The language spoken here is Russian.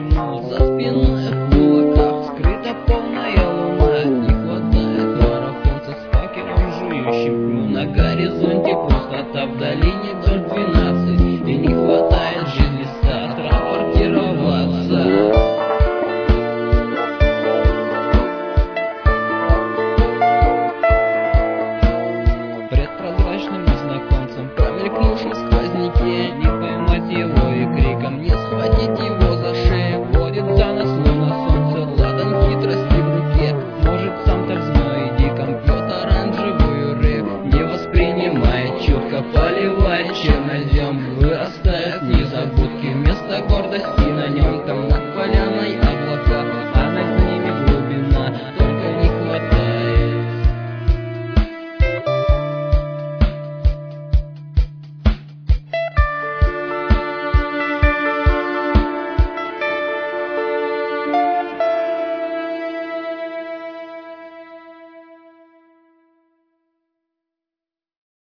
тишину. За спиной в кулаках скрыта полная луна. Не хватает марафонца с факелом, жующим пню. На горизонте пустота, в долине дождь вина.